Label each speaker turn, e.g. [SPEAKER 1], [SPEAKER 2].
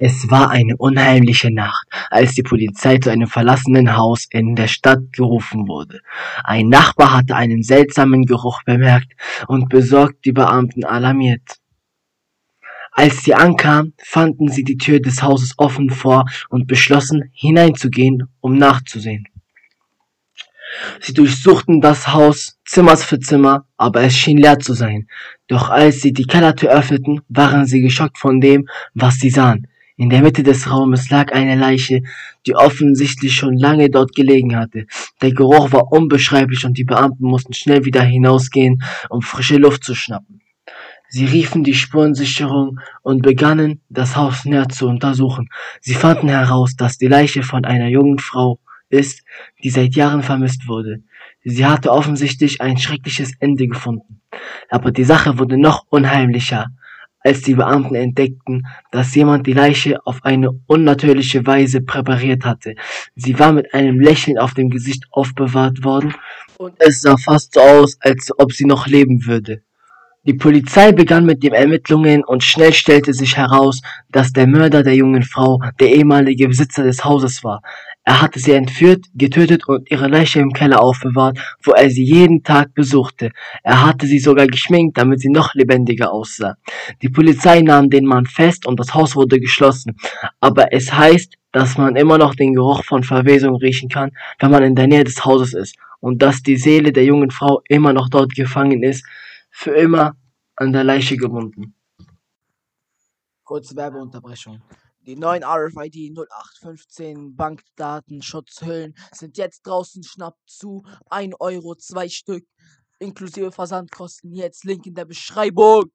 [SPEAKER 1] Es war eine unheimliche Nacht, als die Polizei zu einem verlassenen Haus in der Stadt gerufen wurde. Ein Nachbar hatte einen seltsamen Geruch bemerkt und besorgt die Beamten alarmiert. Als sie ankamen, fanden sie die Tür des Hauses offen vor und beschlossen, hineinzugehen, um nachzusehen. Sie durchsuchten das Haus Zimmer für Zimmer, aber es schien leer zu sein. Doch als sie die Kellertür öffneten, waren sie geschockt von dem, was sie sahen. In der Mitte des Raumes lag eine Leiche, die offensichtlich schon lange dort gelegen hatte. Der Geruch war unbeschreiblich und die Beamten mussten schnell wieder hinausgehen, um frische Luft zu schnappen. Sie riefen die Spurensicherung und begannen, das Haus näher zu untersuchen. Sie fanden heraus, dass die Leiche von einer jungen Frau ist, die seit Jahren vermisst wurde. Sie hatte offensichtlich ein schreckliches Ende gefunden. Aber die Sache wurde noch unheimlicher, als die Beamten entdeckten, dass jemand die Leiche auf eine unnatürliche Weise präpariert hatte. Sie war mit einem Lächeln auf dem Gesicht aufbewahrt worden und es sah fast so aus, als ob sie noch leben würde. Die Polizei begann mit den Ermittlungen und schnell stellte sich heraus, dass der Mörder der jungen Frau der ehemalige Besitzer des Hauses war. Er hatte sie entführt, getötet und ihre Leiche im Keller aufbewahrt, wo er sie jeden Tag besuchte. Er hatte sie sogar geschminkt, damit sie noch lebendiger aussah. Die Polizei nahm den Mann fest und das Haus wurde geschlossen. Aber es heißt, dass man immer noch den Geruch von Verwesung riechen kann, wenn man in der Nähe des Hauses ist. Und dass die Seele der jungen Frau immer noch dort gefangen ist, für immer an der Leiche gebunden. Kurze Werbeunterbrechung. Die neuen RFID 0815 Bankdatenschutzhüllen sind jetzt draußen. Schnappt zu. 1 Euro, 2 Stück. Inklusive Versandkosten. Jetzt Link in der Beschreibung.